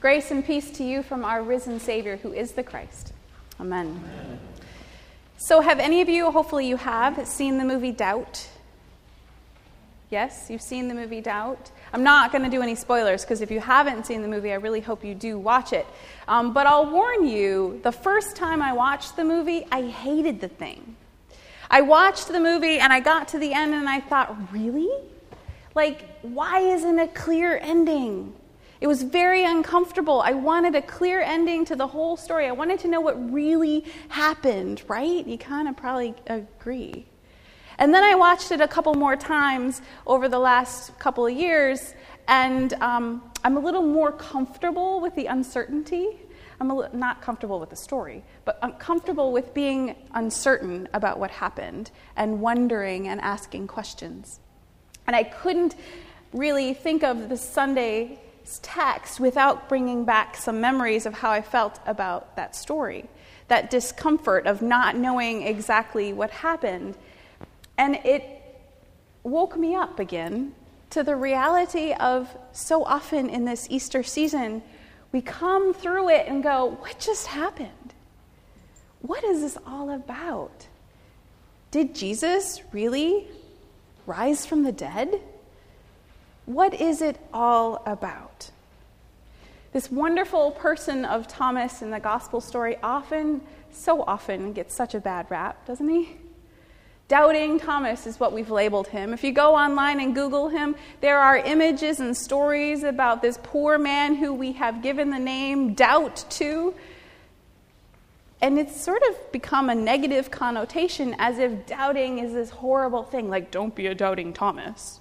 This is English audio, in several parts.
Grace and peace to you from our risen Savior, who is the Christ. Amen. Amen. So have any of you, hopefully you have, seen the movie Doubt? Yes, you've seen the movie Doubt? I'm not going to do any spoilers, because if you haven't seen the movie, I really hope you do watch it. But I'll warn you, the first time I watched the movie, I hated the thing. I watched the movie, and I got to the end, and I thought, really? Like, why isn't a clear ending? It was very uncomfortable. I wanted a clear ending to the whole story. I wanted to know what really happened, right? You kind of probably agree. And then I watched it a couple more times over the last couple of years, and I'm a little more comfortable with the uncertainty. I'm not comfortable with the story, but I'm comfortable with being uncertain about what happened and wondering and asking questions. And I couldn't really think of the Sunday text without bringing back some memories of how I felt about that story, that discomfort of not knowing exactly what happened. And it woke me up again to the reality of so often in this Easter season, we come through it and go, what just happened? What is this all about? Did Jesus really rise from the dead? What is it all about? This wonderful person of Thomas in the gospel story so often gets such a bad rap, doesn't he? Doubting Thomas is what we've labeled him. If you go online and Google him, there are images and stories about this poor man who we have given the name Doubt to. And it's sort of become a negative connotation, as if doubting is this horrible thing, like, don't be a doubting Thomas.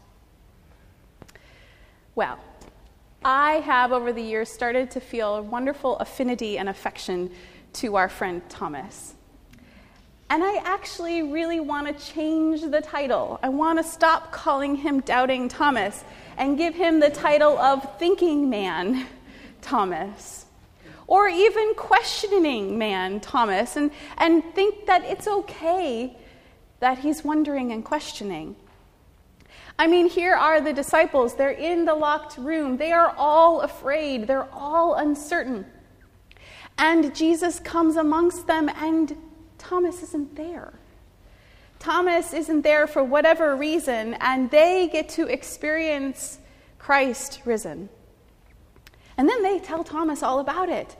Well, I have over the years started to feel a wonderful affinity and affection to our friend Thomas. And I actually really want to change the title. I want to stop calling him Doubting Thomas and give him the title of Thinking Man Thomas. Or even Questioning Man Thomas, and think that it's okay that he's wondering and questioning. I mean, here are the disciples. They're in the locked room. They are all afraid. They're all uncertain. And Jesus comes amongst them, and Thomas isn't there. Thomas isn't there for whatever reason, and they get to experience Christ risen. And then they tell Thomas all about it.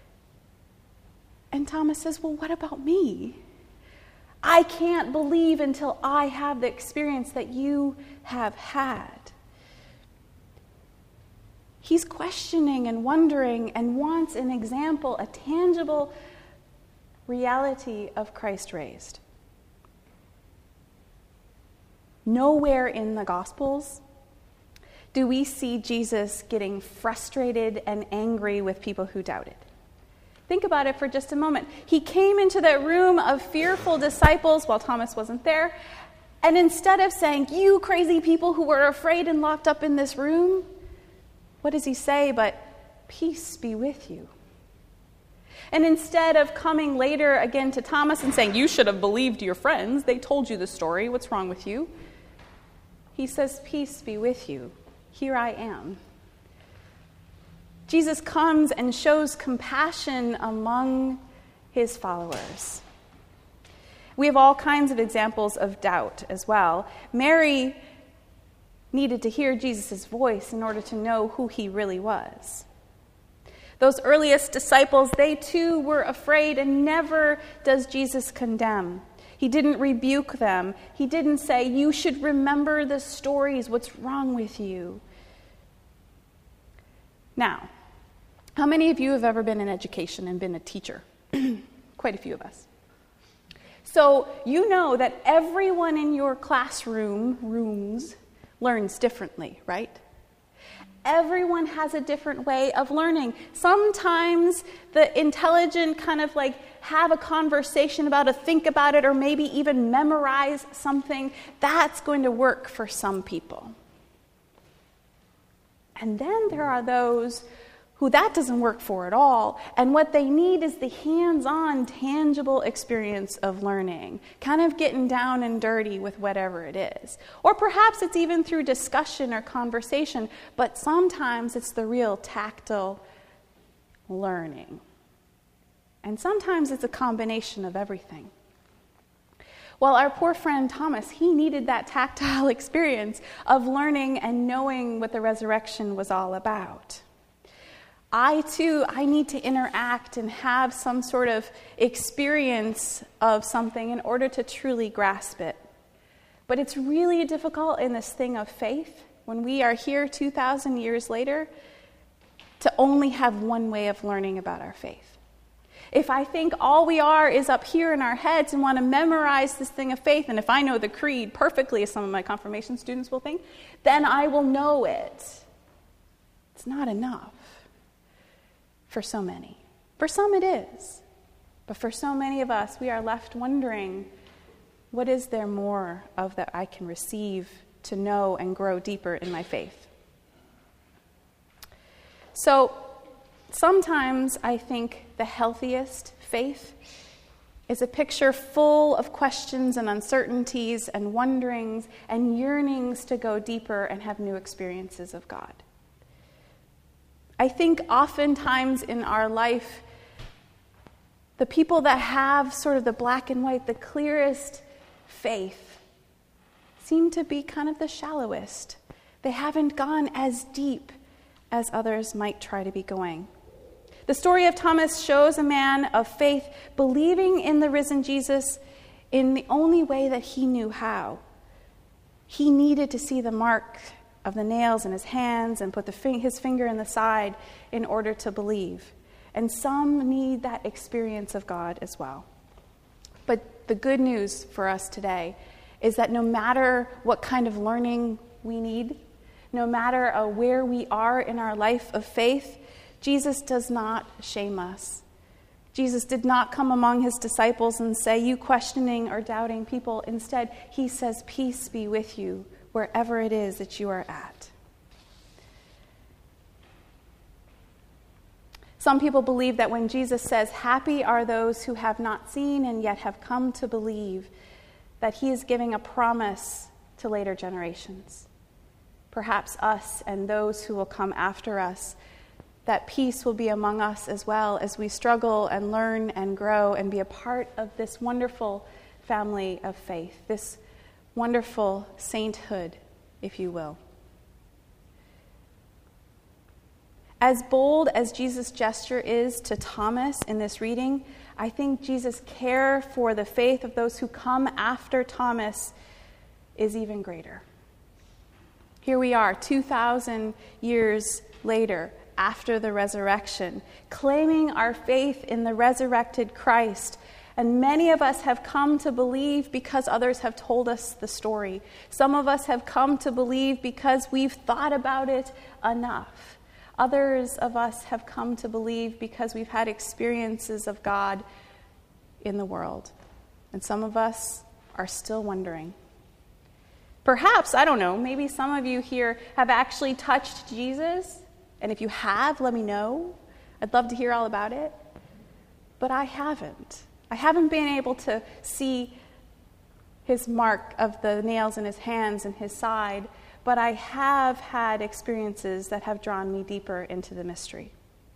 And Thomas says, well, what about me? I can't believe until I have the experience that you have had. He's questioning and wondering and wants an example, a tangible reality of Christ raised. Nowhere in the Gospels do we see Jesus getting frustrated and angry with people who doubted. Think about it for just a moment. He came into that room of fearful disciples while Thomas wasn't there, and instead of saying, you crazy people who were afraid and locked up in this room, what does he say but, peace be with you? And instead of coming later again to Thomas and saying, you should have believed your friends, they told you the story, what's wrong with you? He says, peace be with you, here I am. Jesus comes and shows compassion among his followers. We have all kinds of examples of doubt as well. Mary needed to hear Jesus' voice in order to know who he really was. Those earliest disciples, they too were afraid, and never does Jesus condemn. He didn't rebuke them. He didn't say, you should remember the stories, what's wrong with you? Now, how many of you have ever been in education and been a teacher? Quite a few of us. So you know that everyone in your rooms learns differently, right? Everyone has a different way of learning. Sometimes the intelligent kind of like have a conversation about it, think about it, or maybe even memorize something. That's going to work for some people. And then there are those who that doesn't work for at all, and what they need is the hands-on, tangible experience of learning, kind of getting down and dirty with whatever it is. Or perhaps it's even through discussion or conversation, but sometimes it's the real tactile learning. And sometimes it's a combination of everything. Well, our poor friend Thomas, he needed that tactile experience of learning and knowing what the resurrection was all about. I need to interact and have some sort of experience of something in order to truly grasp it. But it's really difficult in this thing of faith, when we are here 2,000 years later, to only have one way of learning about our faith. If I think all we are is up here in our heads and want to memorize this thing of faith, and if I know the creed perfectly, as some of my confirmation students will think, then I will know it. It's not enough for so many. For some it is. But for so many of us, we are left wondering, what is there more of that I can receive to know and grow deeper in my faith? So, sometimes I think the healthiest faith is a picture full of questions and uncertainties and wonderings and yearnings to go deeper and have new experiences of God. I think oftentimes in our life, the people that have sort of the black and white, the clearest faith, seem to be kind of the shallowest. They haven't gone as deep as others might try to be going. The story of Thomas shows a man of faith believing in the risen Jesus in the only way that he knew how. He needed to see the mark of the nails in his hands and put his finger in the side in order to believe. And some need that experience of God as well. But the good news for us today is that no matter what kind of learning we need, no matter where we are in our life of faith, Jesus does not shame us. Jesus did not come among his disciples and say, "You questioning or doubting people." Instead, he says, "Peace be with you wherever it is that you are at." Some people believe that when Jesus says, "Happy are those who have not seen and yet have come to believe," that he is giving a promise to later generations, perhaps us and those who will come after us, that peace will be among us as well as we struggle and learn and grow and be a part of this wonderful family of faith, this wonderful sainthood, if you will. As bold as Jesus' gesture is to Thomas in this reading, I think Jesus' care for the faith of those who come after Thomas is even greater. Here we are, 2,000 years later, after the resurrection, claiming our faith in the resurrected Christ. And many of us have come to believe because others have told us the story. Some of us have come to believe because we've thought about it enough. Others of us have come to believe because we've had experiences of God in the world. And some of us are still wondering. Perhaps, I don't know, maybe some of you here have actually touched Jesus. And if you have, let me know. I'd love to hear all about it. But I haven't. I haven't been able to see his mark of the nails in his hands and his side, but I have had experiences that have drawn me deeper into the mystery.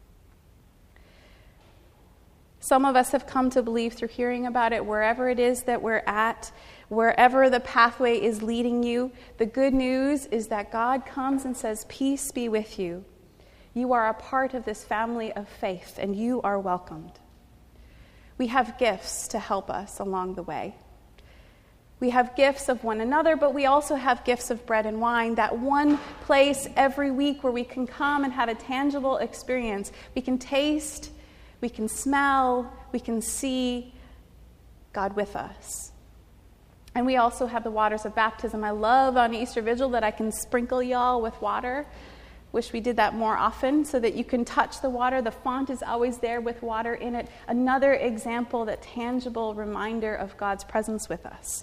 Some of us have come to believe through hearing about it wherever it is that we're at, wherever the pathway is leading you. The good news is that God comes and says, "Peace be with you." You are a part of this family of faith, and you are welcomed. We have gifts to help us along the way. We have gifts of one another, but we also have gifts of bread and wine, that one place every week where we can come and have a tangible experience. We can taste, we can smell, we can see God with us. And we also have the waters of baptism. I love on Easter Vigil that I can sprinkle y'all with water. Wish we did that more often so that you can touch the water. The font is always there with water in it. Another example, that tangible reminder of God's presence with us.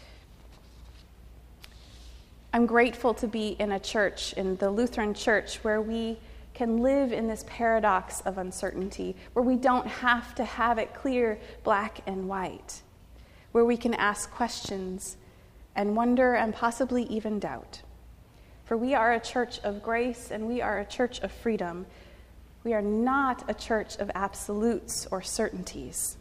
I'm grateful to be in a church, in the Lutheran Church, where we can live in this paradox of uncertainty, where we don't have to have it clear, black and white, where we can ask questions and wonder and possibly even doubt. For we are a church of grace and we are a church of freedom. We are not a church of absolutes or certainties.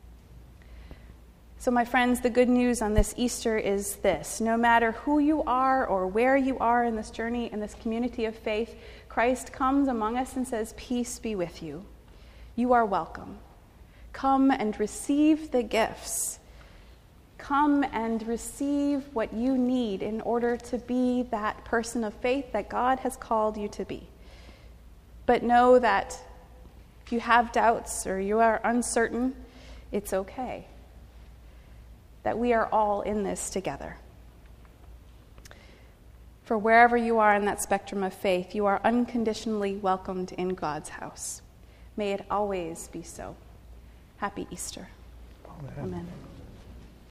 So, my friends, the good news on this Easter is this. No matter who you are or where you are in this journey, in this community of faith, Christ comes among us and says, "Peace be with you. You are welcome. Come and receive the gifts. Come and receive what you need in order to be that person of faith that God has called you to be. But know that if you have doubts or you are uncertain, it's okay. That we are all in this together. For wherever you are in that spectrum of faith, you are unconditionally welcomed in God's house. May it always be so. Happy Easter. Amen. Amen.